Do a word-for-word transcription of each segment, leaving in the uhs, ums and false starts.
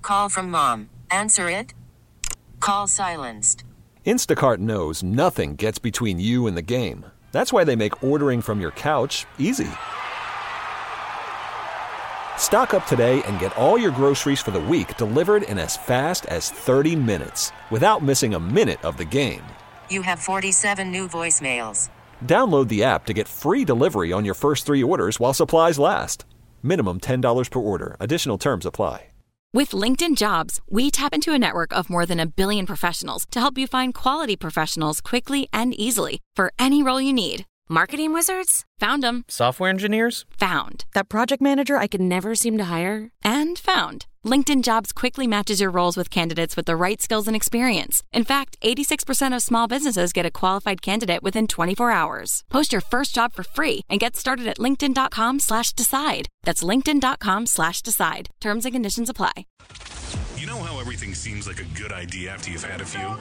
Call from mom. Answer it. Call silenced. Instacart knows nothing gets between you and the game. That's why they make ordering from your couch easy. Stock up today and get all your groceries for the week delivered in as fast as thirty minutes without missing a minute of the game. You have forty-seven new voicemails. Download the app to get free delivery on your first three orders while supplies last. Minimum ten dollars per order. Additional terms apply. With LinkedIn Jobs, we tap into a network of more than a billion professionals to help you find quality professionals quickly and easily for any role you need. Marketing wizards? Found them. Software engineers? Found. That project manager I could never seem to hire? And found. LinkedIn Jobs quickly matches your roles with candidates with the right skills and experience. In fact, eighty-six percent of small businesses get a qualified candidate within twenty-four hours. Post your first job for free and get started at linkedin.com slash decide. That's linkedin.com slash decide. Terms and conditions apply. You know how everything seems like a good idea after you've had a few?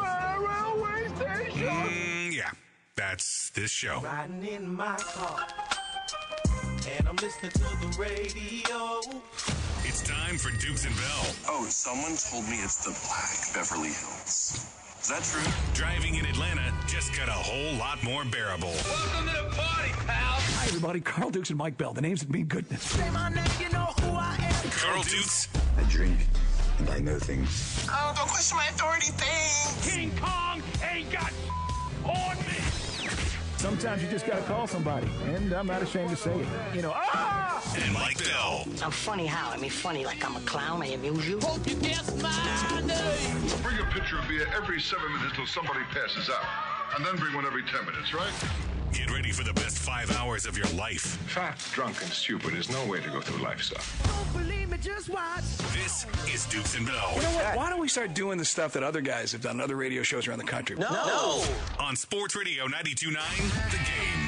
Mm, yeah, that's this show. Riding in my car, and I'm listening to the radio. It's time for Dukes and Bell. Oh, someone told me it's the Black Beverly Hills. Is that true? Driving in Atlanta just got a whole lot more bearable. Welcome to the party, pal. Hi, everybody. Carl Dukes and Mike Bell. The names that mean goodness. Say my name, you know who I am. Carl Dukes. I drink and I know things. Oh, don't question my authority thing. King Kong ain't got on me. Sometimes you just got to call somebody, and I'm not ashamed to say it. You know, ah! And Mike Bell. I'm funny how? I mean, funny like I'm a clown. I amuse you. Hope you guess my name. Bring a pitcher of beer every seven minutes till somebody passes out. And then bring one every ten minutes, right? Get ready for the best five hours of your life. Fat, drunk, and stupid is no way to go through life, sir. Don't believe me, just watch. This is Dukes and Bell. You know what? Why don't we start doing the stuff that other guys have done, other radio shows around the country? No. no. On Sports Radio ninety-two point nine, The Game.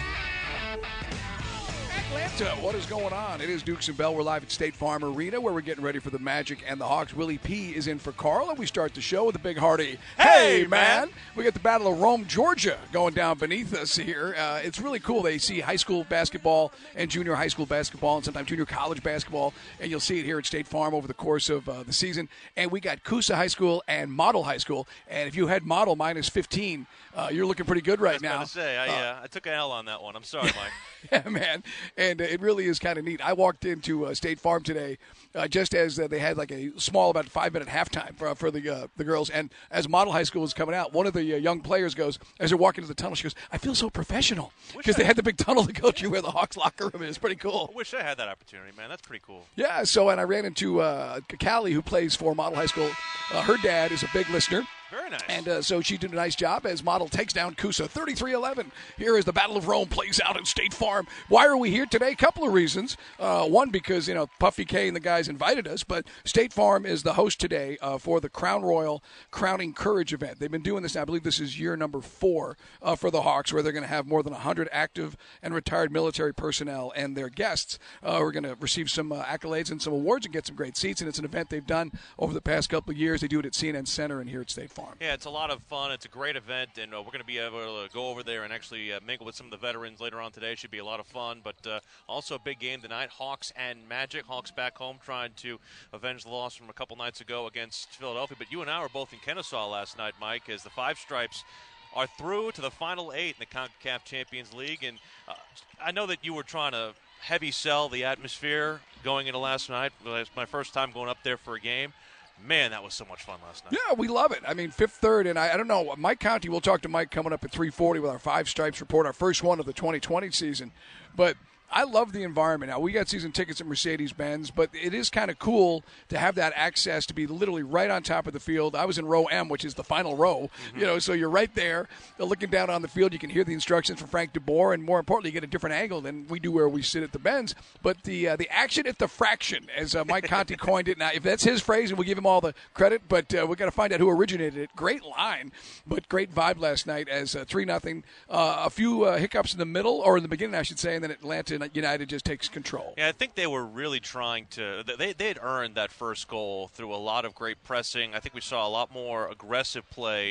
Atlanta, what is going on? It is Dukes and Bell. We're live at State Farm Arena where we're getting ready for the Magic and the Hawks. Willie P is in for Carl, and we start the show with a big hearty, hey, hey man! We got the Battle of Rome, Georgia going down beneath us here. Uh, it's really cool. They see high school basketball and junior high school basketball and sometimes junior college basketball, and you'll see it here at State Farm over the course of uh, the season. And we got Coosa High School and Model High School, and if you had Model minus fifteen, uh, you're looking pretty good right now. I was going to say, I, uh, uh, I took an L on that one. I'm sorry, Mike. Yeah, man, and uh, it really is kind of neat. I walked into uh, State Farm today uh, just as uh, they had like a small, about five-minute halftime for, for the uh, the girls, and as Model High School was coming out, one of the uh, young players goes, as they're walking to the tunnel, she goes, I feel so professional, because they had the big tunnel to go to where the Hawks locker room is. Pretty cool. I wish I had that opportunity, man. That's pretty cool. Yeah, so, and I ran into uh, Callie, who plays for Model High School. Uh, her dad is a big listener. Very nice. And uh, so she did a nice job as Model takes down Coosa thirty-three eleven. Here as the Battle of Rome plays out at State Farm. Why are we here today? A couple of reasons. Uh, one, because, you know, Puffy K and the guys invited us, but State Farm is the host today uh, for the Crown Royal Crowning Courage event. They've been doing this now. I believe this is year number four uh, for the Hawks, where they're going to have more than one hundred active and retired military personnel and their guests uh, who are going to receive some uh, accolades and some awards and get some great seats. And it's an event they've done over the past couple of years. They do it at C N N Center and here at State Farm. Yeah, it's a lot of fun. It's a great event, and uh, we're going to be able to go over there and actually uh, mingle with some of the veterans later on today. Should be a lot of fun, but uh, also a big game tonight. Hawks and Magic. Hawks back home trying to avenge the loss from a couple nights ago against Philadelphia. But you and I were both in Kennesaw last night, Mike, as the Five Stripes are through to the Final Eight in the CONCACAF Champions League. And uh, I know that you were trying to heavy sell the atmosphere going into last night. It was my first time going up there for a game. Man, that was so much fun last night. Yeah, we love it. I mean, Fifth Third, and I, I don't know, Mike Conti, we'll talk to Mike coming up at three forty with our Five Stripes report, our first one of the twenty twenty season. But I love the environment. Now, we got season tickets at Mercedes-Benz, but it is kind of cool to have that access to be literally right on top of the field. I was in row M, which is the final row, mm-hmm. you know, so you're right there looking down on the field. You can hear the instructions from Frank DeBoer, and more importantly, you get a different angle than we do where we sit at the Benz. But the uh, the action at the fraction, as uh, Mike Conti coined it. Now, if that's his phrase, and we'll give him all the credit, but uh, we've got to find out who originated it. Great line, but great vibe last night as uh, three nothing. Uh, a few uh, hiccups in the middle, or in the beginning, I should say, and then Atlanta United just takes control. Yeah, I think they were really trying to they, they had earned that first goal through a lot of great pressing. I think we saw a lot more aggressive play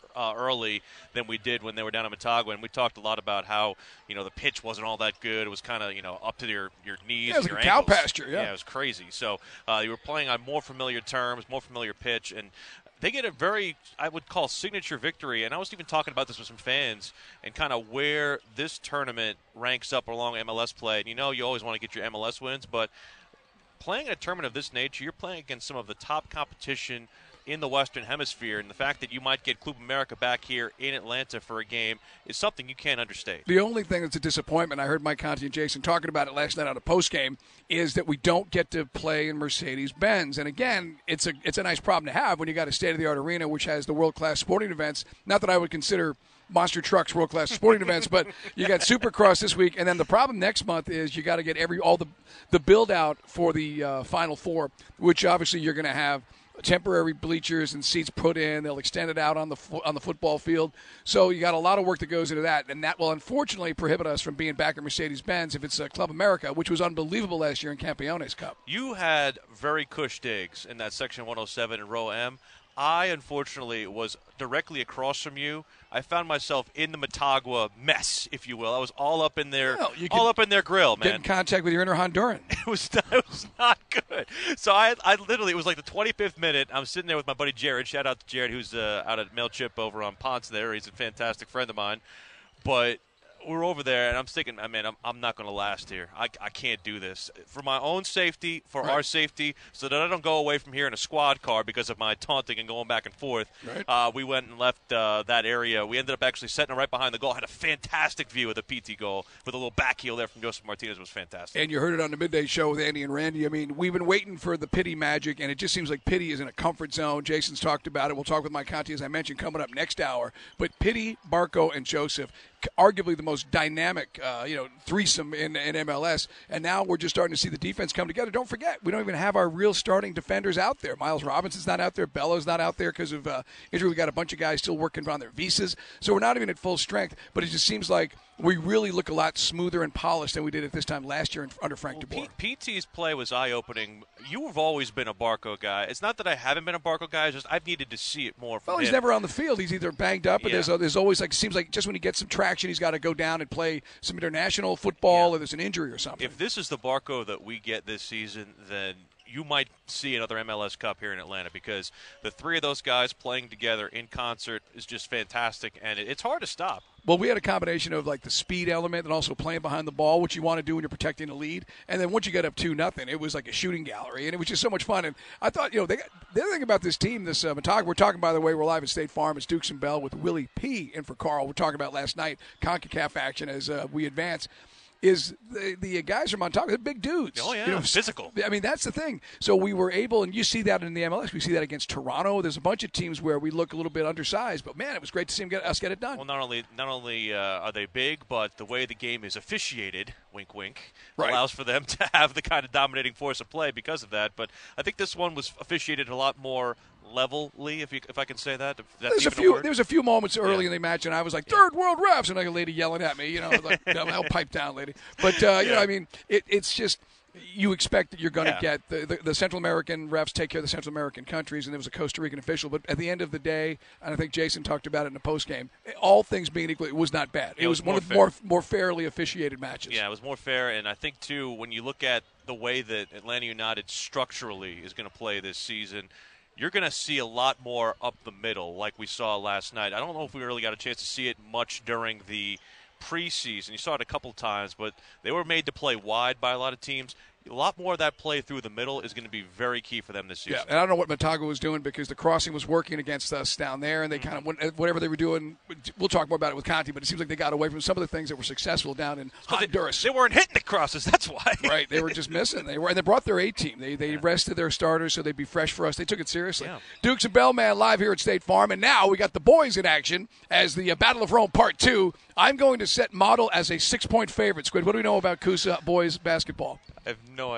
uh, early than we did when they were down in Motagua. And we talked a lot about how, you know, the pitch wasn't all that good. It was kind of, you know, up to your, your knees yeah, it was and your like a cow ankles. pasture, yeah. Yeah, it was crazy. So uh, you were playing on more familiar terms, more familiar pitch, and they get a very, I would call, signature victory. And I was even talking about this with some fans and kind of where this tournament ranks up along M L S play. And you know you always want to get your M L S wins, but playing in a tournament of this nature, you're playing against some of the top competition in the Western Hemisphere, and the fact that you might get Club America back here in Atlanta for a game is something you can't understate. The only thing that's a disappointment, I heard Mike Conti and Jason talking about it last night on a postgame, is that we don't get to play in Mercedes-Benz. And again, it's a it's a nice problem to have when you got a state-of-the-art arena which has the world-class sporting events. Not that I would consider monster trucks world-class sporting events, but you got Supercross this week, and then the problem next month is you got to get every all the the build-out for the uh, Final Four, which obviously you're going to have temporary bleachers and seats put in. They'll extend it out on the fo- on the football field. So you got a lot of work that goes into that, and that will unfortunately prohibit us from being back at Mercedes-Benz if it's uh, Club America, which was unbelievable last year in Campeones Cup. You had very cush digs in that Section one oh seven in Row M. I, unfortunately, was directly across from you. I found myself in the Motagua mess, if you will. I was all up in their, well, all up in their grill, man. Get in contact with your inner Honduran. It was not, it was not good. So I, I literally, it was like the twenty-fifth minute. I'm sitting there with my buddy Jared. Shout out to Jared, who's uh, out at MailChimp over on Ponce there. He's a fantastic friend of mine. But we're over there, and I'm thinking, I mean, I'm, I'm not going to last here. I, I can't do this. For my own safety, for right. our safety, so that I don't go away from here in a squad car because of my taunting and going back and forth, right. uh, we went and left uh, that area. We ended up actually setting it right behind the goal. Had a fantastic view of the P T goal with a little back heel there from Joseph Martinez. It was fantastic. And you heard it on the midday show with Andy and Randy. I mean, we've been waiting for the Pity magic, and it just seems like Pity is in a comfort zone. Jason's talked about it. We'll talk with Mike Conti, as I mentioned, coming up next hour. But Pity, Barco, and Joseph, arguably the most dynamic, uh, you know, threesome in, in M L S, and now we're just starting to see the defense come together. Don't forget, we don't even have our real starting defenders out there. Miles Robinson's not out there. Bello's not out there because of uh, injury. We got a bunch of guys still working on their visas, so we're not even at full strength. But it just seems like we really look a lot smoother and polished than we did at this time last year in, under Frank well, DeBoer. P- PT's play was eye-opening. You have always been a Barco guy. It's not that I haven't been a Barco guy. It's just I've needed to see it more from Well, he's him. never on the field. He's either banged up, or Yeah. there's, uh, there's always like it seems like just when he gets some traction, he's got to go down and play some international football, Yeah. or there's an injury or something. If this is the Barco that we get this season, then you might see another M L S Cup here in Atlanta, because the three of those guys playing together in concert is just fantastic, and it, it's hard to stop. Well, we had a combination of like the speed element and also playing behind the ball, which you want to do when you're protecting the lead. And then once you get up two nothing, it was like a shooting gallery, and it was just so much fun. And I thought, you know, they got, the other thing about this team, this uh, Motagua, we're talking, by the way, we're live at State Farm. It's Dukes and Bell with Willie P. in for Carl. We're talking about last night CONCACAF action as uh, we advance. Is the, the guys from Montauk, they're big dudes. Oh, yeah, you know, physical. I mean, that's the thing. So we were able, and you see that in the M L S. We see that against Toronto. There's a bunch of teams where we look a little bit undersized, but, man, it was great to see them get, us get it done. Well, not only not only uh, are they big, but the way the game is officiated, wink, wink, Right. allows for them to have the kind of dominating force of play because of that. But I think this one was officiated a lot more levelly, if you, if I can say that. If that's There's a even few. word. There was a few moments early Yeah. in the match, and I was like, "Third world refs," and like a lady yelling at me, you know, like, "I'll pipe down, lady." But uh, you know, I mean, it, it's just you expect that you're going to Yeah. get the, the the Central American refs take care of the Central American countries, and there was a Costa Rican official. But at the end of the day, and I think Jason talked about it in the post game, all things being equal, it was not bad. It, It was, was one more of the fair. more more fairly officiated matches. Yeah, it was more fair, and I think, too, when you look at the way that Atlanta United structurally is going to play this season, you're going to see a lot more up the middle like we saw last night. I don't know if we really got a chance to see it much during the preseason. You saw it a couple times, but they were made to play wide by a lot of teams. A lot more of that play through the middle is going to be very key for them this season. Yeah, and I don't know what Motagua was doing because the crossing was working against us down there, and they kind of went, whatever they were doing. We'll talk more about it with Conti, but it seems like they got away from some of the things that were successful down in Honduras. They, they weren't hitting the crosses. That's why. Right, they were just missing. They were, and they brought their A team. They they yeah. rested their starters so they'd be fresh for us. They took it seriously. Yeah. Dukes and Bellman live here at State Farm, and now we got the boys in action as the uh, Battle of Rome Part Two. I'm going to set Model as a six-point favorite. Squid, what do we know about Coosa boys basketball? I have no idea.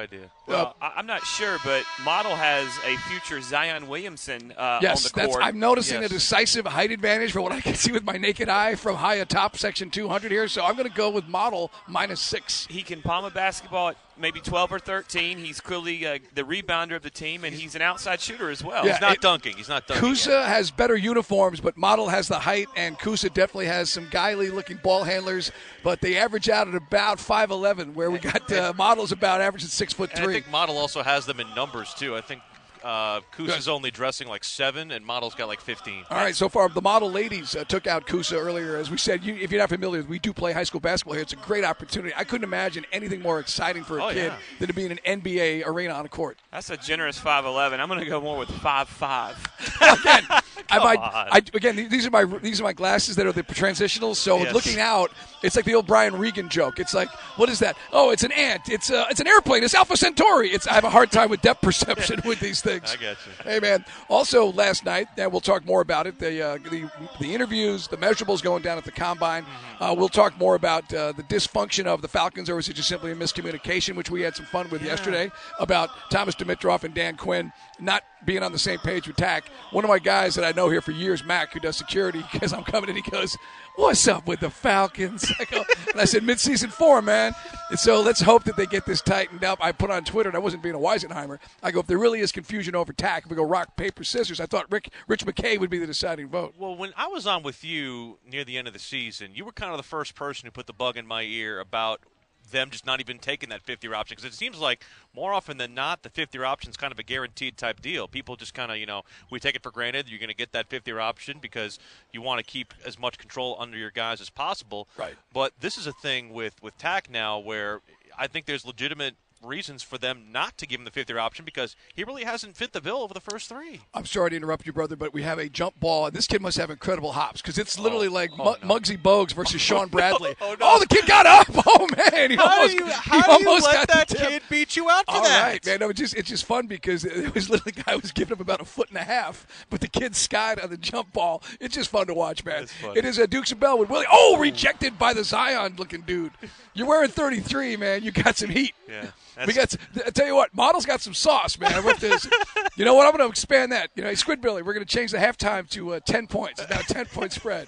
Well, uh, I'm not sure, but Model has a future Zion Williamson uh, yes, on the court. That's, I'm noticing yes. a decisive height advantage from what I can see with my naked eye from high atop section two hundred here. So I'm going to go with Model minus six. He can palm a basketball at maybe twelve or thirteen. He's clearly uh, the rebounder of the team, and he's an outside shooter as well. Yeah, he's not it, dunking. He's not dunking. Kusa yet. has better uniforms, but Model has the height, and Kusa definitely has some guily-looking ball handlers. But they average out at about five eleven, where we got uh, Model's about averaging six foot three. I think Model also has them in numbers too. I think uh, Kusa's only dressing like seven, and Model's got like fifteen. All right, so far the Model ladies uh, took out Kusa earlier. As we said, you, if you're not familiar, we do play high school basketball here. It's a great opportunity. I couldn't imagine anything more exciting for a oh, kid yeah. than to be in an N B A arena on a court. That's a generous five eleven. I'm going to go more with five five. Again, I might, I, again, these are my these are my glasses that are the transitionals. So Yes. looking out, it's like the old Brian Regan joke. It's like, what is that? Oh, it's an ant. It's a, it's an airplane. It's Alpha Centauri. It's I have a hard time with depth perception with these things. I get you. Hey man. Also last night, and we'll talk more about it. The uh, the the interviews, the measurables going down at the combine. Mm-hmm. Uh, we'll talk more about uh, the dysfunction of the Falcons, or was it just simply a miscommunication, which we had some fun with yeah. yesterday about Thomas Dimitroff and Dan Quinn not being on the same page with Tack. One of my guys that I know here for years, Mac, who does security, because I'm coming in, he goes, "What's up with the Falcons?" I go, and I said, "Mid-season four, man." And so let's hope that they get this tightened up. I put on Twitter, and I wasn't being a Weisenheimer. I go, if there really is confusion over Tack, if we go rock, paper, scissors, I thought Rick Rich McKay would be the deciding vote. Well, when I was on with you near the end of the season, you were kind of the first person who put the bug in my ear about them just not even taking that fifth-year option, because it seems like more often than not the fifth-year option is kind of a guaranteed type deal. People just kind of, you know, we take it for granted you're going to get that fifth-year option because you want to keep as much control under your guys as possible. Right. But this is a thing with, with Tack now where I think there's legitimate reasons for them not to give him the fifth-year option because he really hasn't fit the bill over the first three. I'm sorry to interrupt you, brother, but we have a jump ball, and this kid must have incredible hops because it's literally oh, like oh, M- no. Muggsy Bogues versus Sean Bradley. oh, no. oh, the kid got up! Oh man, he how almost, do you, he how do you almost let got that the tip. kid beat you out for All that? right, man. No, it's just it's just fun because it was literally the guy was giving up about a foot and a half, but the kid skied on the jump ball. It's just fun to watch, man. It is a Dukes of Bellwood. Willie, oh, rejected by the Zion-looking dude. You're wearing thirty-three, man. You got some heat. Yeah. We got. I tell you what, Model's got some sauce, man. With this, you know what? I'm going to expand that. You know, hey, Squid Billy, we're going to change the halftime to uh, ten points. It's now a ten point spread.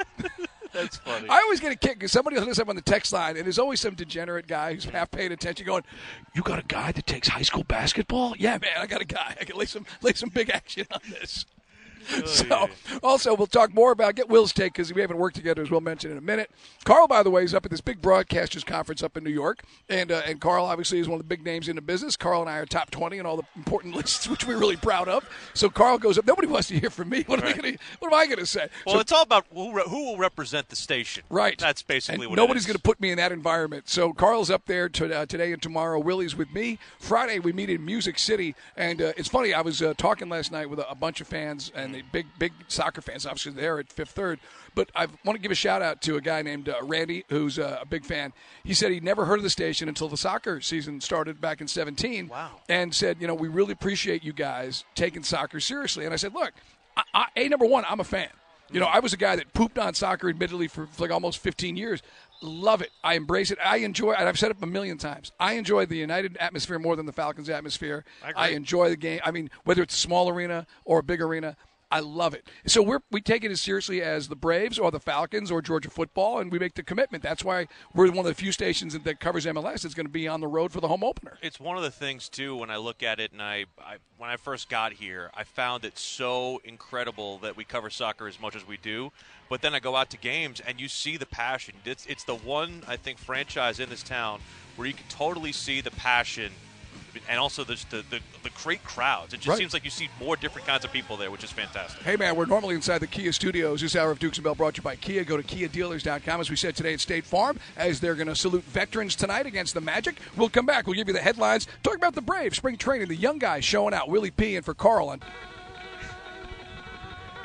That's funny. I always get a kick because somebody will hit us up on the text line, and there's always some degenerate guy who's half paying attention, going, "You got a guy that takes high school basketball? Yeah, man, I got a guy. I can lay some lay some big action on this." Oh, so, yeah. also, we'll talk more about, get Will's take because we haven't worked together, as we'll mention in a minute. Carl, by the way, is up at this big broadcasters conference up in New York. And uh, and Carl, obviously, is one of the big names in the business. Carl and I are top twenty in all the important lists, which we're really proud of. So Carl goes up. Nobody wants to hear from me. What, right. am, I gonna, what am I going to say? Well, so, it's all about who, re- who will represent the station. Right. That's basically and what nobody's it is. going to put me in that environment. So Carl's up there to, uh, today and tomorrow. Willie's with me. Friday, we meet in Music City. And uh, it's funny, I was uh, talking last night with a, a bunch of fans, and the big, big soccer fans, obviously there at Fifth Third. But I want to give a shout-out to a guy named uh, Randy, who's uh, a big fan. He said he'd never heard of the station until the soccer season started back in seventeen. Wow. And said, you know, we really appreciate you guys taking soccer seriously. And I said, look, I, I, A, number one, I'm a fan. You know, I was a guy that pooped on soccer, admittedly, for, for like almost fifteen years. Love it. I embrace it. I enjoy it. I've said it a million times. I enjoy the United atmosphere more than the Falcons atmosphere. I agree. I enjoy the game. I mean, whether it's a small arena or a big arena, I love it. So we're, we take it as seriously as the Braves or the Falcons or Georgia football, and we make the commitment. That's why we're one of the few stations that, that covers M L S that's going to be on the road for the home opener. It's one of the things, too, when I look at it, and I, I when I first got here, I found it so incredible that we cover soccer as much as we do. But then I go out to games, and you see the passion. It's, it's the one, I think, franchise in this town where you can totally see the passion and also the, the, the, the great crowds. It just Right. seems like you see more different kinds of people there, which is fantastic. Hey, man, we're normally inside the Kia studios. This hour of Dukes and Bell brought to you by Kia. Go to kia dealers dot com, as we said today at State Farm, as they're going to salute veterans tonight against the Magic. We'll come back. We'll give you the headlines. Talk about the Braves, spring training, the young guys showing out. Willie P. and for Carl on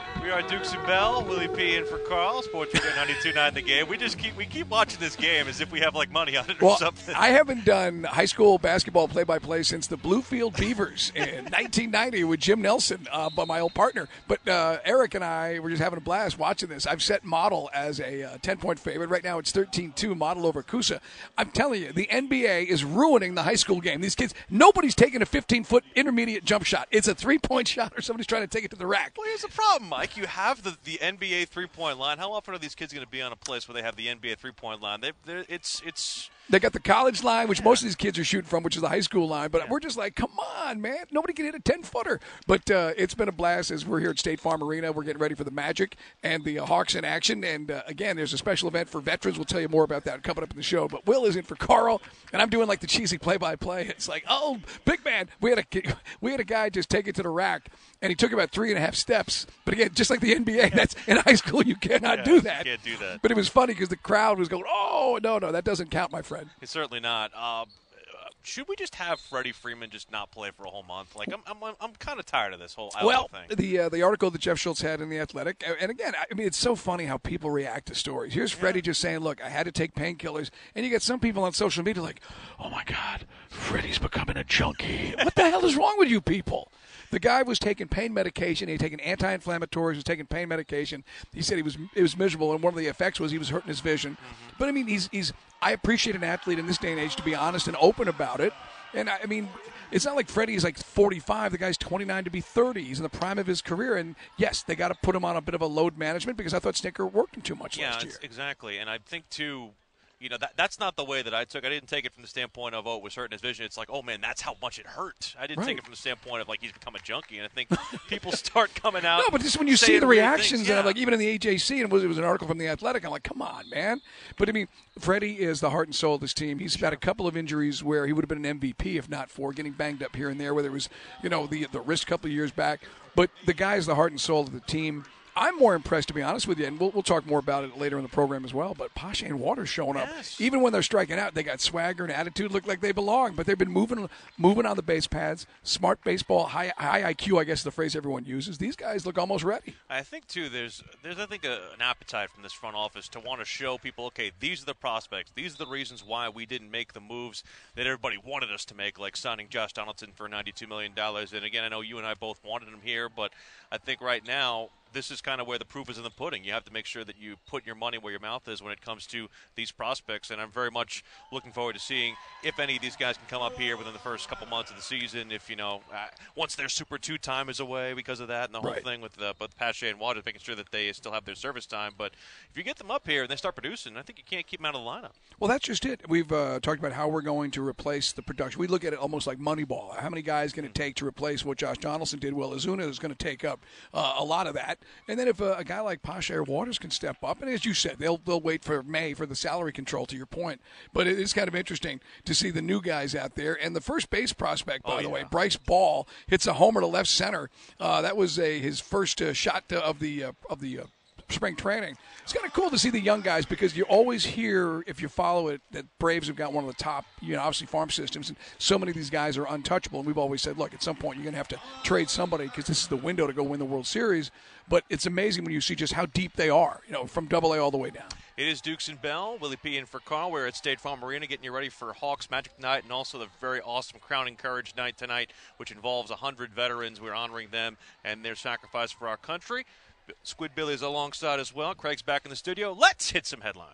We are Dukes and Bell, Willie P. in for Carl, Sports Radio ninety-two point nine The Game. We just keep we keep watching this game as if we have like money on it or well, something. I haven't done high school basketball play-by-play since the Bluefield Beavers in nineteen ninety with Jim Nelson, uh, by my old partner. But uh, Eric and I were just having a blast watching this. I've set Model as a uh, ten-point favorite. Right now it's thirteen two, Model over Coosa. I'm telling you, the N B A is ruining the high school game. These kids, nobody's taking a fifteen-foot intermediate jump shot. It's a three-point shot or somebody's trying to take it to the rack. Well, here's the problem, Mike. You have the, the N B A three-point line. How often are these kids going to be on a place where they have the N B A three-point line? They, it's it's. They got the college line, which yeah. most of these kids are shooting from, which is the high school line. But yeah. we're just like, come on, man. Nobody can hit a ten-footer. But uh, it's been a blast as we're here at State Farm Arena. We're getting ready for the Magic and the uh, Hawks in action. And, uh, again, there's a special event for veterans. We'll tell you more about that coming up in the show. But Will is in for Carl, and I'm doing like the cheesy play-by-play. It's like, oh, big man. We had a, we had a guy just take it to the rack, and he took about three and a half steps. But, again, just like the N B A, that's in high school you cannot yeah, do that. You can't do that. But it was funny because the crowd was going, oh, no, no, that doesn't count, my friend. It's certainly not. Uh, should we just have Freddie Freeman just not play for a whole month? Like, I'm, I'm, I'm kind of tired of this whole well, thing. the uh, the article that Jeff Schultz had in The Athletic, and again, I mean, it's so funny how people react to stories. Here's Freddie yeah. just saying, "Look, I had to take painkillers," and you get some people on social media like, "Oh my God, Freddie's becoming a junkie." What the hell is wrong with you people? The guy was taking pain medication. He had taken anti-inflammatories. He was taking pain medication. He said he was it was miserable, and one of the effects was he was hurting his vision. Mm-hmm. But I mean, he's he's. I appreciate an athlete in this day and age to be honest and open about it. And I, I mean, it's not like Freddie is like forty-five. The guy's twenty-nine to be thirty. He's in the prime of his career. And yes, they got to put him on a bit of a load management because I thought Snicker worked him too much yeah, last year. Exactly. And I think too. You know, that that's not the way that I took. I didn't take it from the standpoint of, oh, it was hurting his vision. It's like, oh, man, that's how much it hurt. I didn't right. take it from the standpoint of, like, he's become a junkie. And I think people start coming out. No, but just when you see the reactions, yeah. and like even in the A J C, and it was, it was an article from The Athletic, I'm like, come on, man. But, I mean, Freddie is the heart and soul of this team. He's had a couple of injuries where he would have been an M V P if not for getting banged up here and there, whether it was, you know, the, the wrist a couple of years back. But the guy is the heart and soul of the team. I'm more impressed, to be honest with you, and we'll, we'll talk more about it later in the program as well, but Pache and Waters showing up. Yes. Even when they're striking out, they got swagger and attitude, look like they belong, but they've been moving moving on the base pads, smart baseball, high high I Q, I guess is the phrase everyone uses. These guys look almost ready. I think, too, there's, there's I think, a, an appetite from this front office to want to show people, okay, these are the prospects. These are the reasons why we didn't make the moves that everybody wanted us to make, like signing Josh Donaldson for ninety-two million dollars. And, again, I know you and I both wanted him here, but I think right now, this is kind of where the proof is in the pudding. You have to make sure that you put your money where your mouth is when it comes to these prospects, and I'm very much looking forward to seeing if any of these guys can come up here within the first couple months of the season, if, you know, uh, once their Super two time is away because of that and the whole right. thing with uh, both Pache and Waters, making sure that they still have their service time. But if you get them up here and they start producing, I think you can't keep them out of the lineup. Well, that's just it. We've uh, talked about how we're going to replace the production. We look at it almost like Moneyball. How many guys going to take to replace what Josh Donaldson did? Well, Ozuna is going to take up uh, a lot of that. And then if uh, a guy like Pache or Waters can step up, and as you said, they'll they'll wait for May for the salary control, to your point. But it is kind of interesting to see the new guys out there. And the first base prospect, by oh, the yeah. way, Bryce Ball, hits a homer to left center. Uh, that was a his first uh, shot to, of the uh, of the uh, spring training. It's kind of cool to see the young guys because you always hear, if you follow it, that Braves have got one of the top, you know, obviously farm systems, and so many of these guys are untouchable. And we've always said, look, at some point you're going to have to trade somebody because this is the window to go win the World Series. But it's amazing when you see just how deep they are, you know, from Double A all the way down. It is Dukes and Bell. Willie P. in for Carl. We're at State Farm Arena getting you ready for Hawks Magic Night and also the very awesome Crowning Courage Night tonight, which involves one hundred veterans. We're honoring them and their sacrifice for our country. Squid Billy is alongside as well. Craig's back in the studio. Let's hit some headlines.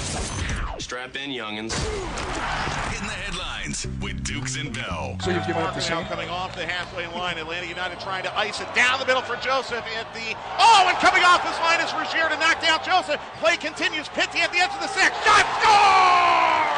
Strap in, youngins. In the headlines with Dukes and Bell. So you've given up the now same. Coming off the halfway line, Atlanta United trying to ice it down the middle for Joseph at the. Oh, and coming off this line is Rozier to knock down Joseph. Play continues. Pitty at the edge of the six. Shot, score!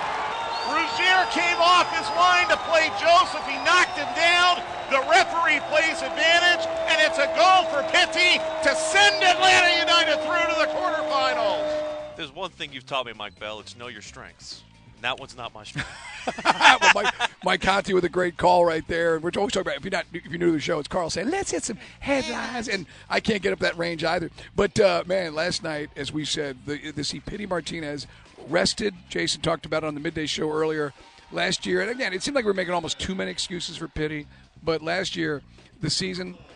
Rozier came off his line to play Joseph. He knocked him down. The referee plays advantage, and it's a goal for Pitty to send Atlanta United through to the quarterfinals. There's one thing you've taught me, Mike Bell. It's know your strengths. And that one's not my strength. Well, Mike, Mike Conti with a great call right there. And we're always talking about, if you're not, if you're new to the show, it's Carl saying, let's hit some headlines. And I can't get up that range either. But, uh, man, last night, as we said, the, the see Pitty Martinez rested. Jason talked about it on the midday show earlier last year. And, again, it seemed like we were making almost too many excuses for Pitty. But last year, the season,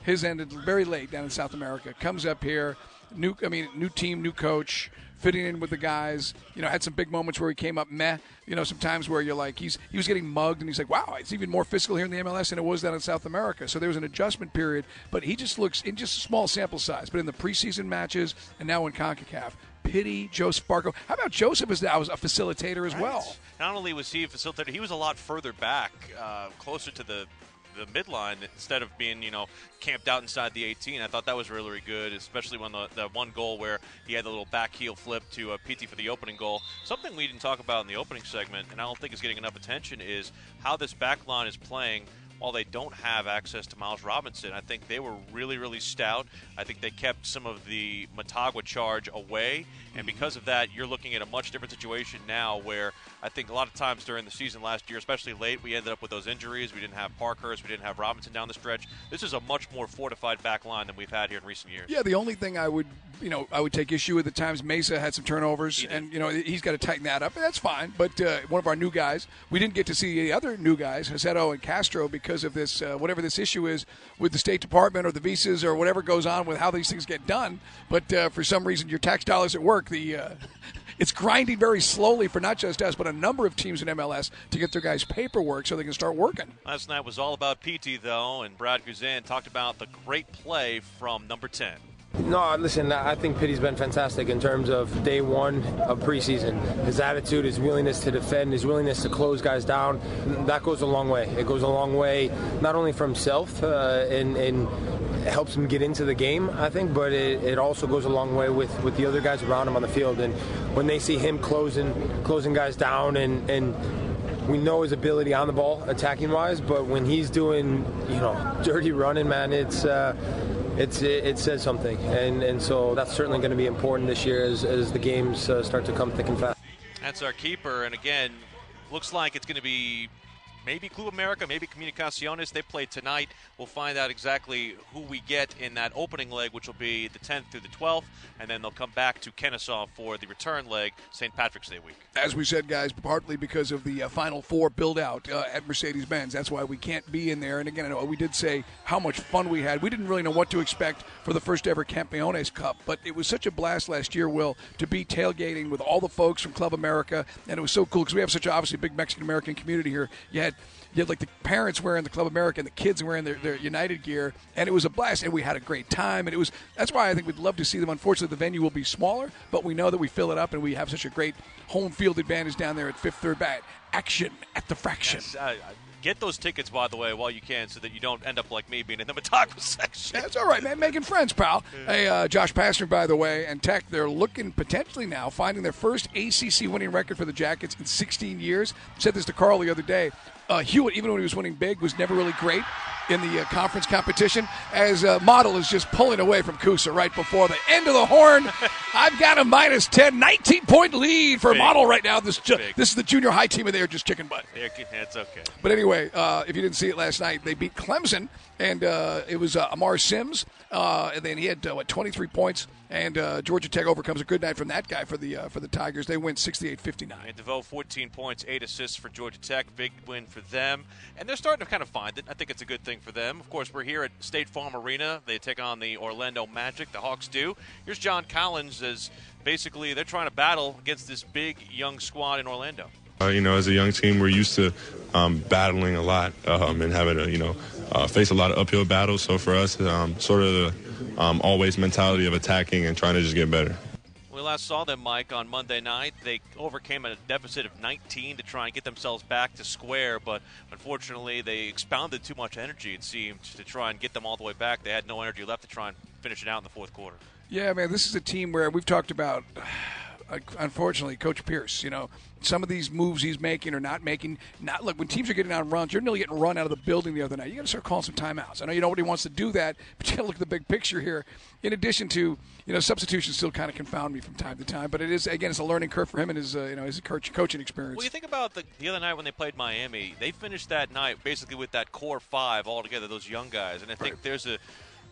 his ended very late down in South America. Comes up here, new I mean, new team, new coach, fitting in with the guys. You know, had some big moments where he came up meh. You know, sometimes where you're like, he's he was getting mugged, and he's like, wow, it's even more physical here in the M L S than it was down in South America. So there was an adjustment period, but he just looks, in just a small sample size, but in the preseason matches and now in CONCACAF, Pity, Joseph Barco. How about Joseph as now a facilitator as Right. well? Not only was he a facilitator, he was a lot further back, uh, closer to the the midline instead of being, you know, camped out inside the eighteen. I thought that was really, really good, especially when the, the one goal where he had the little back heel flip to uh, P T for the opening goal. Something we didn't talk about in the opening segment, and I don't think is getting enough attention, is how this back line is playing while they don't have access to Miles Robinson. I think they were really, really stout. I think they kept some of the Motagua charge away, and because of that, you're looking at a much different situation now where I think a lot of times during the season last year, especially late, we ended up with those injuries. We didn't have Parkhurst. We didn't have Robinson down the stretch. This is a much more fortified back line than we've had here in recent years. Yeah, the only thing I would, you know, I would take issue with at times, Mesa had some turnovers, and, you know, he's got to tighten that up, and that's fine. But uh, one of our new guys, we didn't get to see the other new guys, Joseto and Castro, because of this, uh, whatever this issue is with the State Department or the visas or whatever goes on with how these things get done. But uh, for some reason, your tax dollars at work, the uh, it's grinding very slowly for not just us, but a number of teams in M L S to get their guys' paperwork so they can start working. Last night was all about P T, though, and Brad Guzan talked about the great play from number ten. No, listen, I think Pity's been fantastic in terms of day one of preseason. His attitude, his willingness to defend, his willingness to close guys down, that goes a long way. It goes a long way not only for himself uh, and, and helps him get into the game, I think, but it, it also goes a long way with, with the other guys around him on the field. And when they see him closing closing guys down and, and we know his ability on the ball, attacking-wise, but when he's doing, you know, dirty running, man, it's uh, it's it, it says something, and and so that's certainly going to be important this year as as the games uh, start to come thick and fast. That's our keeper, and again, looks like it's going to be maybe Club America, maybe Comunicaciones. They play tonight. We'll find out exactly who we get in that opening leg, which will be the tenth through the twelfth, and then they'll come back to Kennesaw for the return leg, Saint Patrick's Day week. As we said, guys, partly because of the uh, Final Four build-out uh, at Mercedes-Benz. That's why we can't be in there. And again, I know we did say how much fun we had. We didn't really know what to expect for the first ever Campeones Cup, but it was such a blast last year, Will, to be tailgating with all the folks from Club America, and it was so cool because we have such a, obviously, big Mexican-American community here. You had You had like the parents wearing the Club America and the kids wearing their, their United gear, and it was a blast, and we had a great time. And it was that's why I think we'd love to see them. Unfortunately, the venue will be smaller, but we know that we fill it up, and we have such a great home field advantage down there at Fifth Third Bat. Action at the Fraction. Yes, uh, get those tickets, by the way, while you can, so that you don't end up like me being in the Motagua section. That's all right, man. Making friends, pal. Hey, uh, Josh Pastner, by the way, and Tech, they're looking potentially now, finding their first A C C winning record for the Jackets in sixteen years. Said this to Carl the other day. Uh, Hewitt, even when he was winning big, was never really great in the uh, conference competition, as uh, Model is just pulling away from Kusa right before the end of the horn. I've got a minus ten, nineteen-point lead for Big. Model right now. This ju- this is the junior high team, and they are just chicken butt. Yeah, it's okay. But anyway, uh, if you didn't see it last night, they beat Clemson, and uh, it was uh, Amar Sims, uh, and then he had uh, what twenty-three points, and uh, Georgia Tech overcomes a good night from that guy for the uh, for the Tigers. They win sixty-eight fifty-nine. And DeVoe, fourteen points, eight assists for Georgia Tech. Big win for them. And they're starting to kind of find it. I think it's a good thing for them. Of course, we're here at State Farm Arena. They take on the Orlando Magic. The Hawks do. Here's John Collins as basically they're trying to battle against this big young squad in Orlando. Uh, you know, as a young team, we're used to um, battling a lot um, and having to, you know, uh, face a lot of uphill battles. So for us, um, sort of the um, always mentality of attacking and trying to just get better. We last saw them, Mike, on Monday night. They overcame a deficit of nineteen to try and get themselves back to square, but unfortunately they expounded too much energy, it seemed, to try and get them all the way back. They had no energy left to try and finish it out in the fourth quarter. Yeah, man, this is a team where we've talked about, uh, unfortunately, Coach Pierce, you know, some of these moves he's making or not making. Not look, when teams are getting on runs, you're nearly getting run out of the building the other night. You got to start calling some timeouts. I know you nobody wants to do that, but you got to look at the big picture here. In addition to, you know, substitutions still kind of confound me from time to time, but it is again, it's a learning curve for him and his, uh, you know, his coach, coaching experience. Well, you think about the, the other night when they played Miami, they finished that night basically with that core five all together, those young guys, and I think right. there's a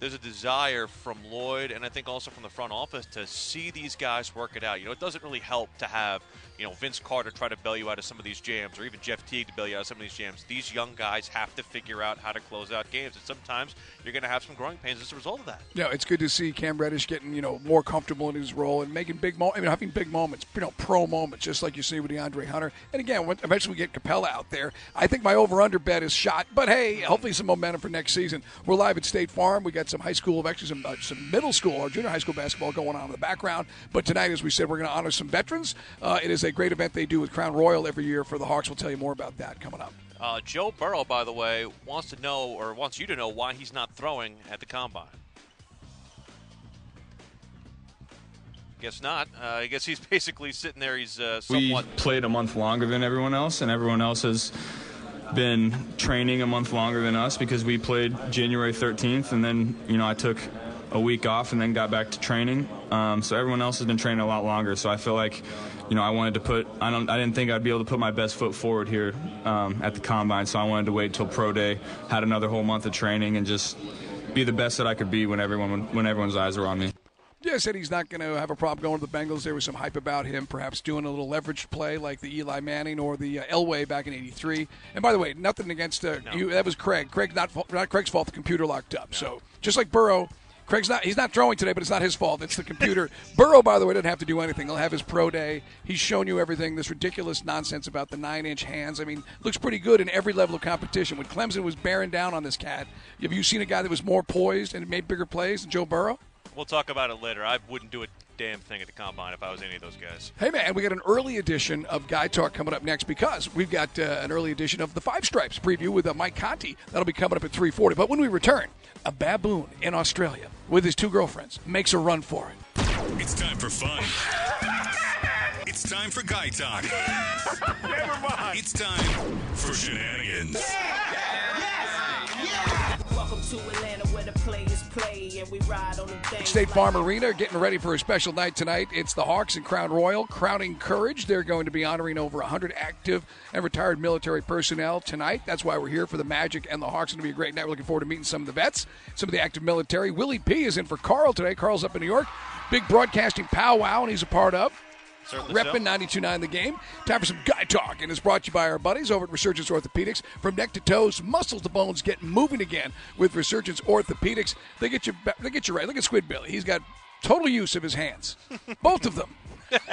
there's a desire from Lloyd and I think also from the front office to see these guys work it out. You know, it doesn't really help to have, you know, Vince Carter try to bail you out of some of these jams, or even Jeff Teague to bail you out of some of these jams. These young guys have to figure out how to close out games, and sometimes you're going to have some growing pains as a result of that. Yeah, it's good to see Cam Reddish getting, you know, more comfortable in his role and making big moments, I mean, having big moments, you know, pro moments, just like you see with DeAndre Hunter. And again, when eventually we get Capella out there, I think my over-under bet is shot. But hey, hopefully some momentum for next season. We're live at State Farm. We got some high school, actually some, uh, some middle school or junior high school basketball going on in the background. But tonight, as we said, we're going to honor some veterans. Uh, it is a great event they do with Crown Royal every year for the Hawks. We'll tell you more about that coming up. Uh, Joe Burrow, by the way, wants to know or wants you to know why he's not throwing at the Combine. Guess not. Uh, I guess he's basically sitting there. He's uh, somewhat. We played a month longer than everyone else, and everyone else has been training a month longer than us because we played January thirteenth, and then, you know, I took a week off and then got back to training. Um, so everyone else has been training a lot longer. So I feel like, you know, I wanted to put, I don't, I didn't think I'd be able to put my best foot forward here um, at the Combine. So I wanted to wait till Pro Day, had another whole month of training, and just be the best that I could be when everyone, when everyone's eyes were on me. Yeah, said he's not going to have a problem going to the Bengals. There was some hype about him perhaps doing a little leveraged play like the Eli Manning or the uh, Elway back in eighty-three. And by the way, nothing against uh, no. you. That was Craig. Craig not not Craig's fault. The computer locked up. No. So just like Burrow, Craig's not. He's not throwing today, but it's not his fault. It's the computer. Burrow, by the way, doesn't have to do anything. He'll have his pro day. He's shown you everything. This ridiculous nonsense about the nine-inch hands. I mean, looks pretty good in every level of competition. When Clemson was bearing down on this cat, have you seen a guy that was more poised and made bigger plays than Joe Burrow? We'll talk about it later. I wouldn't do a damn thing at the Combine if I was any of those guys. Hey, man, we got an early edition of Guy Talk coming up next because we've got uh, an early edition of the Five Stripes preview with uh, Mike Conti. That'll be coming up at three forty. But when we return, a baboon in Australia with his two girlfriends makes a run for it. It's time for fun. It's time for Guy Talk. Never mind. It's time for shenanigans. Yeah. Yes. Yeah. Welcome to Atlanta where the players play and we ride on the thing. State Farm Arena getting ready for a special night tonight. It's the Hawks and Crown Royal crowning courage. They're going to be honoring over one hundred active and retired military personnel tonight. That's why we're here for the Magic and the Hawks. It's going to be a great night. We're looking forward to meeting some of the vets, some of the active military. Willie P is in for Carl today. Carl's up in New York. Big broadcasting powwow, and he's a part of. Reppin' ninety-two point nine The Game. Time for some Guy Talk, and it's brought to you by our buddies over at Resurgence Orthopedics. From neck to toes, muscles to bones, get moving again with Resurgence Orthopedics. They get you, they get you right. Look at Squid Billy. He's got total use of his hands, both of them.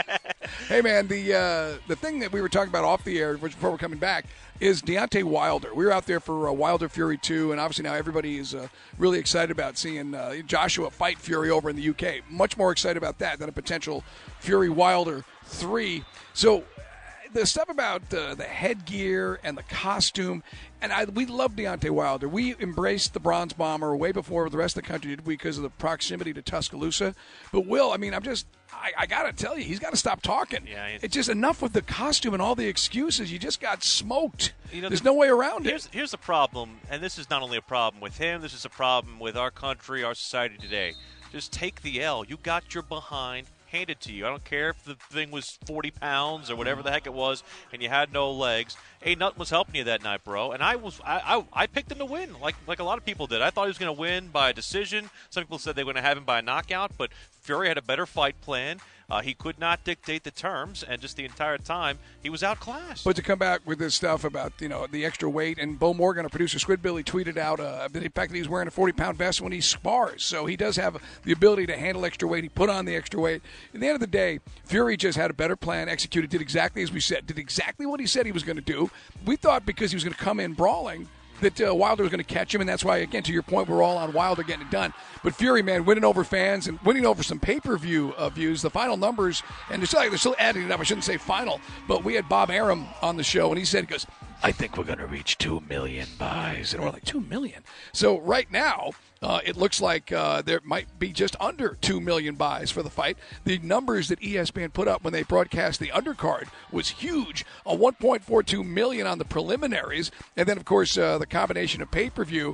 Hey, man, the uh, the thing that we were talking about off the air before we're coming back is Deontay Wilder. We were out there for uh, Wilder Fury two, and obviously now everybody is uh, really excited about seeing uh, Joshua fight Fury over in the U K. Much more excited about that than a potential Fury Wilder three. So the stuff about the, the headgear and the costume, and I, we love Deontay Wilder. We embraced the Bronze Bomber way before the rest of the country did because of the proximity to Tuscaloosa. But, Will, I mean, I'm just – I, I got to tell you, he's got to stop talking. Yeah, it's, it's just enough with the costume and all the excuses. You just got smoked. You know, There's the, no way around here's, it. Here's the problem, and this is not only a problem with him, this is a problem with our country, our society today. Just take the L. You got your behind handed to you. I don't care if the thing was forty pounds or whatever the heck it was and you had no legs. Ain't nothing was helping you that night, bro. And I was I, I, I picked him to win like like a lot of people did. I thought he was going to win by a decision. Some people said they were going to have him by a knockout, but Fury had a better fight plan. Uh, he could not dictate the terms, and just the entire time, he was outclassed. But to come back with this stuff about, you know, the extra weight, and Bo Morgan, a producer, Squid Billy, tweeted out uh, the fact that he's wearing a forty-pound vest when he spars. So he does have the ability to handle extra weight. He put on the extra weight. At the end of the day, Fury just had a better plan, executed, did exactly as we said, did exactly what he said he was going to do. We thought because he was going to come in brawling that uh, Wilder was going to catch him, and that's why, again, to your point, we're all on Wilder getting it done. But Fury, man, winning over fans and winning over some pay-per-view uh, views, the final numbers, and they're still, they're still adding it up. I shouldn't say final, but we had Bob Arum on the show, and he said, he goes, I think we're going to reach two million buys. And we're like, two million? So right now, uh, it looks like uh, there might be just under two million buys for the fight. The numbers that E S P N put up when they broadcast the undercard was huge, a one point four two million on the preliminaries. And then, of course, uh, the combination of pay-per-view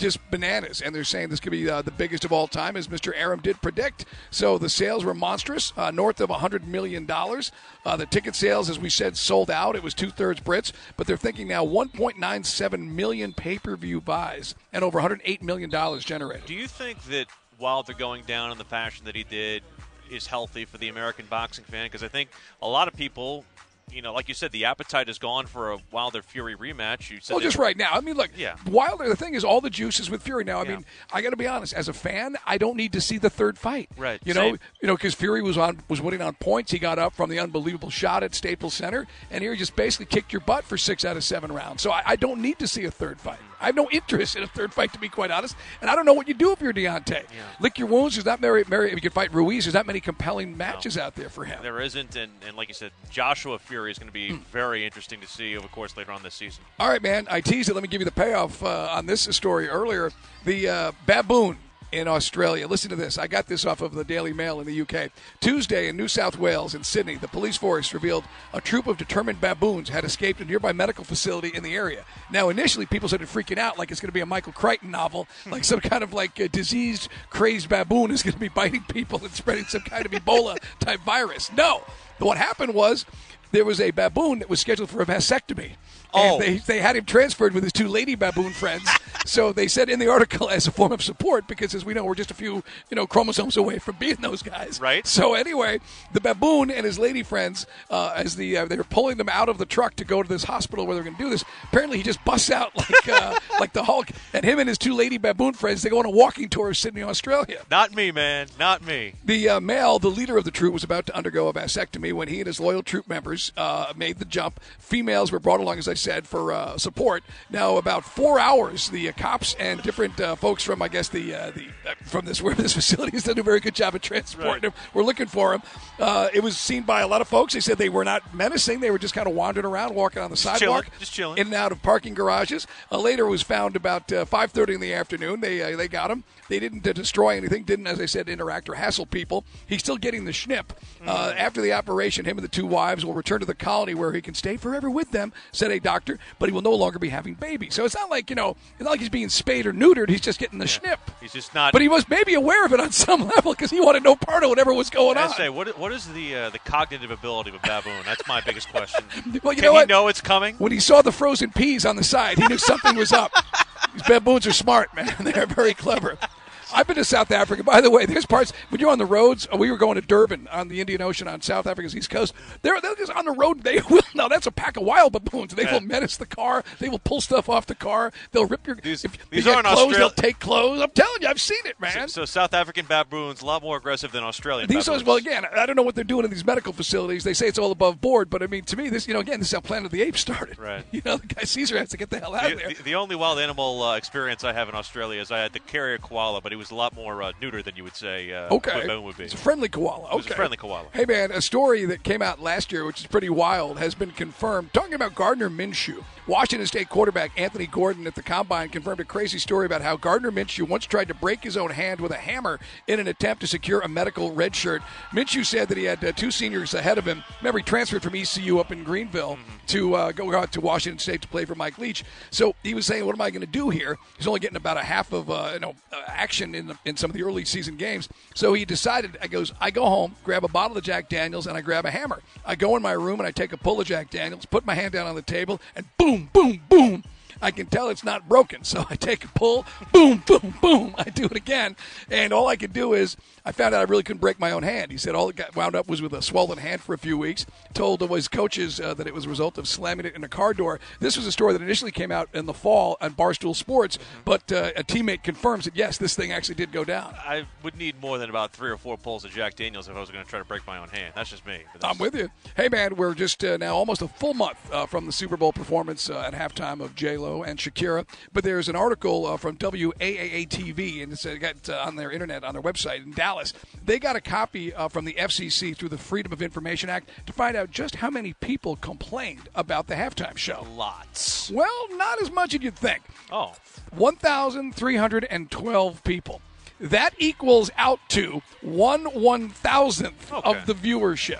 just bananas. And they're saying this could be uh, the biggest of all time, as Mister Aram did predict. So the sales were monstrous, uh, north of one hundred million dollars. Uh, the ticket sales, as we said, sold out. It was two-thirds Brits. But they're thinking now one point nine seven million pay-per-view buys and over one hundred eight million dollars generated. Do you think that Wilder going down in the fashion that he did is healthy for the American boxing fan? Because I think a lot of people, you know, like you said, the appetite is gone for a Wilder-Fury rematch. You said well, just right now. I mean, look, yeah. Wilder, the thing is, all the juices with Fury now. I Yeah. mean, I got to be honest. As a fan, I don't need to see the third fight. Right. You know, Same. you know, because Fury was on was winning on points. He got up from the unbelievable shot at Staples Center, and here he just basically kicked your butt for six out of seven rounds. So I, I don't need to see a third fight. I have no interest in a third fight, to be quite honest. And I don't know what you do if you're Deontay. Yeah. Lick your wounds. There's not very, very. If you can fight Ruiz, there's not many compelling matches no. out there for him. There isn't, and, and like you said, Joshua Fury is going to be mm. very interesting to see, of course, later on this season. All right, man. I teased it. Let me give you the payoff uh, on this story earlier. The uh, baboon in Australia. Listen to this. I got this off of the Daily Mail in the U K. Tuesday in New South Wales and Sydney, the police force revealed a troop of determined baboons had escaped a nearby medical facility in the area. Now, initially, people started freaking out like it's going to be a Michael Crichton novel, like some kind of like a diseased, crazed baboon is going to be biting people and spreading some kind of Ebola-type virus. No. But what happened was there was a baboon that was scheduled for a vasectomy. And oh. they, they had him transferred with his two lady baboon friends. So they said in the article as a form of support, because as we know, we're just a few you know chromosomes away from being those guys. Right. So anyway, the baboon and his lady friends, uh, as the uh, they were pulling them out of the truck to go to this hospital where they're going to do this, apparently he just busts out like uh, like the Hulk, and him and his two lady baboon friends, they go on a walking tour of Sydney, Australia. Not me, man. Not me. The uh, male, the leader of the troop, was about to undergo a vasectomy when he and his loyal troop members uh, made the jump. Females were brought along, as I said, for uh, support. Now, about four hours, the uh, cops and different uh, folks from, I guess, the uh, the uh, from this where this facility has done a very good job of transporting right. him. We're looking for him. Uh, it was seen by a lot of folks. They said they were not menacing. They were just kind of wandering around, walking on the just sidewalk, chilling, just chilling. in and out of parking garages. Uh, later, was found about uh, five thirty in the afternoon. They uh, they got him. They didn't uh, destroy anything. Didn't, as I said, interact or hassle people. He's still getting the schnipp. Mm-hmm. Uh, after the operation, him and the two wives will return to the colony where he can stay forever with them, said a doctor, but he will no longer be having babies. So it's not like, you know, it's not like he's being spayed or neutered. He's just getting the yeah. schnipp. He's just not. But he was maybe aware of it on some level because he wanted no part of whatever was going I on. say, what what is the uh, the cognitive ability of a baboon? That's my biggest question. Well, you Can know he what? know it's coming? When he saw the frozen peas on the side, he knew something was up. These baboons are smart, man. They're very clever. I've been to South Africa. By the way, there's parts, when you're on the roads, we were going to Durban on the Indian Ocean on South Africa's east coast. They're, they're just on the road. They will, now that's a pack of wild baboons. They will menace the car. They will pull stuff off the car. They'll rip your, these, if these you aren't get clothes, Austral- they'll take clothes. I'm telling you, I've seen it, man. So, so South African baboons, a lot more aggressive than Australian These baboons. are, well, again, I don't know what they're doing in these medical facilities. They say it's all above board, but I mean, to me, this, you know, again, this is how Planet of the Apes started. Right. You know, the guy Caesar has to get the hell out the, of there. The, the only wild animal uh, experience I have in Australia is I had the carrier koala, but he was a lot more uh, neuter than you would say uh, okay. a baboon would be. It's a friendly koala. Okay. It was a friendly koala. Hey, man, a story that came out last year, which is pretty wild, has been confirmed. Talking about Gardner Minshew. Washington State quarterback Anthony Gordon at the Combine confirmed a crazy story about how Gardner Minshew once tried to break his own hand with a hammer in an attempt to secure a medical red shirt. Minshew said that he had uh, two seniors ahead of him. Remember, he transferred from E C U up in Greenville mm-hmm. to uh, go out to Washington State to play for Mike Leach. So he was saying, what am I going to do here? He's only getting about a half of uh, you know uh, action in, the, in some of the early season games. So he decided, I goes, I go home, grab a bottle of Jack Daniels, and I grab a hammer. I go in my room, and I take a pull of Jack Daniels, put my hand down on the table, and boom, boom, boom. I can tell it's not broken, so I take a pull, boom, boom, boom. I do it again, and all I could do is I found out I really couldn't break my own hand. He said all it got wound up was with a swollen hand for a few weeks. Told his coaches uh, that it was a result of slamming it in a car door. This was a story that initially came out in the fall on Barstool Sports, mm-hmm. but uh, a teammate confirms that, yes, this thing actually did go down. I would need more than about three or four pulls of Jack Daniels if I was going to try to break my own hand. That's just me. I'm with you. Hey, man, we're just uh, now almost a full month uh, from the Super Bowl performance uh, at halftime of J-Lo and Shakira. But there's an article uh, from W A A A T V, and it's uh, got uh, on their internet, on their website in Dallas. They got a copy uh, from the F C C through the Freedom of Information Act to find out just how many people complained about the halftime show. Lots. Well, not as much as you'd think. Oh. one thousand three hundred twelve people. That equals out to one one-thousandth okay. of the viewership.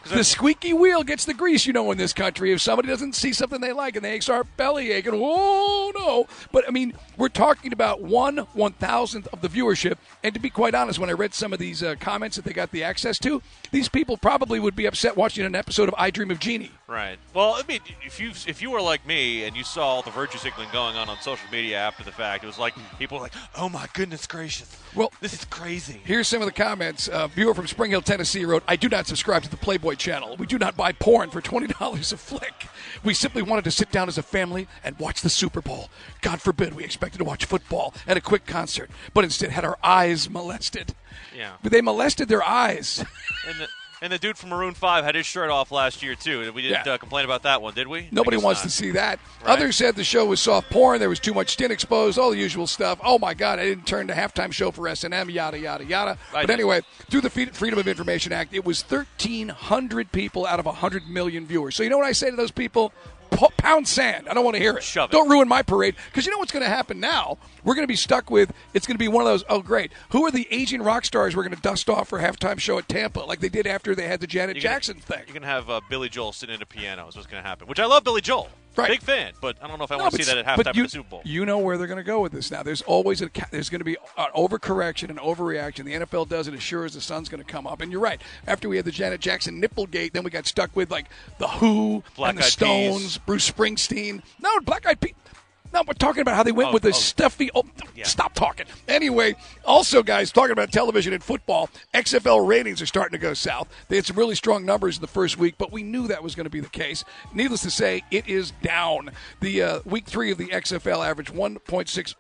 The squeaky wheel gets the grease, you know, in this country. If somebody doesn't see something they like and they start belly aching, whoa, no. But, I mean, we're talking about one one-thousandth of the viewership. And to be quite honest, when I read some of these uh, comments that they got the access to, these people probably would be upset watching an episode of I Dream of Jeannie. Right. Well, I mean, if you if you were like me and you saw all the virtue signaling going on on social media after the fact, it was like people were like, oh, my goodness gracious. Well, this is crazy. Here's some of the comments. Uh, viewer from Spring Hill, Tennessee wrote, I do not subscribe to the Playboy channel. We do not buy porn for twenty dollars a flick. We simply wanted to sit down as a family and watch the Super Bowl. God forbid we expected to watch football and a quick concert, but instead had our eyes molested. Yeah. But they molested their eyes. And the, and the dude from Maroon five had his shirt off last year, too. We didn't Yeah. uh, complain about that one, did we? Nobody I guess wants not. to see that. Right. Others said the show was soft porn. There was too much skin exposed, all the usual stuff. Oh, my God, I didn't turn the halftime show for S and M, yada, yada, yada. I But did. anyway, through the Freedom of Information Act, it was thirteen hundred people out of one hundred million viewers. So you know what I say to those people? P- pound sand. I don't want to hear it. Shove it. Don't ruin my parade. Because you know what's going to happen now? We're going to be stuck with, it's going to be one of those, oh, great. Who are the aging rock stars we're going to dust off for a halftime show at Tampa like they did after they had the Janet You're gonna- Jackson thing? You're going to have uh, Billy Joel sitting at a piano is what's going to happen, which I love Billy Joel. Right. Big fan, but I don't know if I No, want to but see that at s- halftime but you, of the Super Bowl. You know where they're going to go with this now. There's always a ca- there's going to be an overcorrection and overreaction. The N F L does it as sure as the sun's going to come up. And you're right. After we had the Janet Jackson Nipplegate, then we got stuck with like the Who Black and the Eyed Stones, Peas. Bruce Springsteen. No, Black Eyed Peas. No, we're talking about how they went Oh, with the oh. stuffy. Oh, Yeah. Stop talking. Anyway, also, guys, talking about television and football, X F L ratings are starting to go south. They had some really strong numbers in the first week, but we knew that was going to be the case. Needless to say, it is down. The uh, week three of the X F L averaged one point six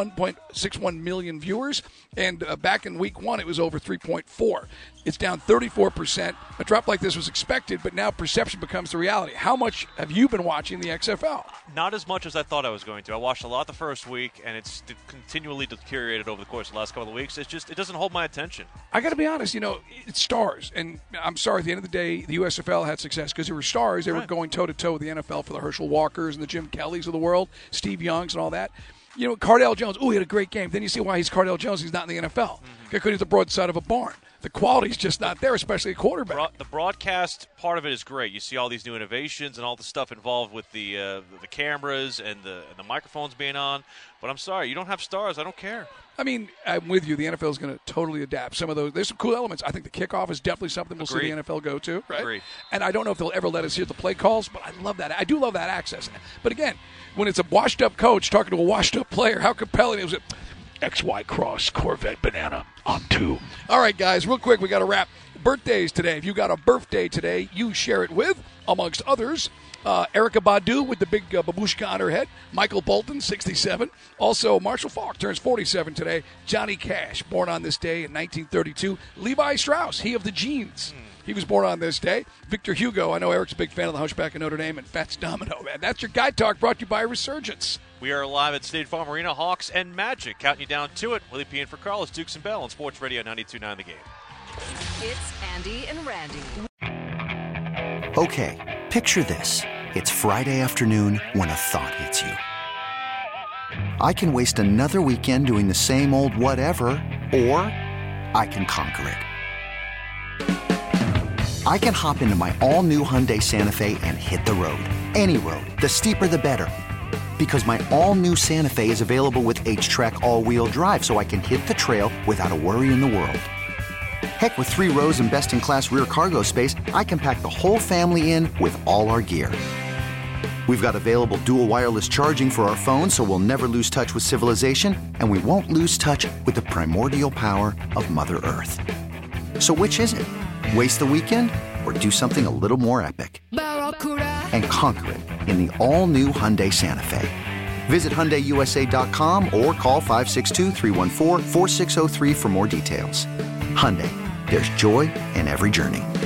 one million viewers, and uh, back in week one, it was over three point four. It's down thirty-four percent. A drop like this was expected, but now perception becomes the reality. How much have you been watching the X F L? Not as much as I thought I was going to. I watched a lot the first week, and it's de- continually deteriorated over the course of the last couple of weeks. It's just, it doesn't hold my attention. I got to be honest, you know, it's stars. And I'm sorry, at the end of the day, the U S F L had success because they were stars. They were Right. going toe-to-toe with the N F L for the Herschel Walkers and the Jim Kellys of the world, Steve Youngs and all that. You know, Cardale Jones, oh, he had a great game. Then you see why he's Cardale Jones. He's not in the N F L. Mm-hmm. Because he's the broadside of a barn. The quality's just not there, especially a quarterback. Broad, the broadcast part of it is great. You see all these new innovations and all the stuff involved with the uh, the cameras and the, and the microphones being on. But I'm sorry, you don't have stars. I don't care. I mean, I'm with you. The N F L is going to totally adapt. Some of those, there's some cool elements. I think the kickoff is definitely something we'll see Agreed. the N F L go to, right? Agreed. And I don't know if they'll ever let us hear the play calls, but I love that. I do love that access. But again, when it's a washed-up coach talking to a washed-up player, how compelling is it? X Y Cross Corvette Banana on two. All right, guys, real quick, we got to wrap. Birthdays today. If you got a birthday today, you share it with, amongst others, uh, Erykah Badu with the big uh, babushka on her head. Michael Bolton, sixty-seven. Also, Marshall Faulk turns forty-seven today. Johnny Cash, born on this day in nineteen thirty-two. Levi Strauss, he of the jeans. He was born on this day. Victor Hugo, I know Eric's a big fan of The Hunchback of Notre Dame and Fats Domino, man. That's your Guy Talk brought to you by Resurgence. We are live at State Farm Arena, Hawks and Magic. Counting you down to it. Willie P. in for Carlos, Dukes and Bell on Sports Radio ninety-two point nine The Game. It's Andy and Randy. Okay, picture this. It's Friday afternoon when a thought hits you. I can waste another weekend doing the same old whatever, or I can conquer it. I can hop into my all-new Hyundai Santa Fe and hit the road. Any road. The steeper, the better. Because my all-new Santa Fe is available with H-Track all-wheel drive, so I can hit the trail without a worry in the world. Heck, with three rows and best-in-class rear cargo space, I can pack the whole family in with all our gear. We've got available dual wireless charging for our phones, so we'll never lose touch with civilization, and we won't lose touch with the primordial power of Mother Earth. So which is it? Waste the weekend or do something a little more epic? And conquer it in the all-new Hyundai Santa Fe. Visit Hyundai U S A dot com or call five six two, three one four, four six zero three for more details. Hyundai, there's joy in every journey.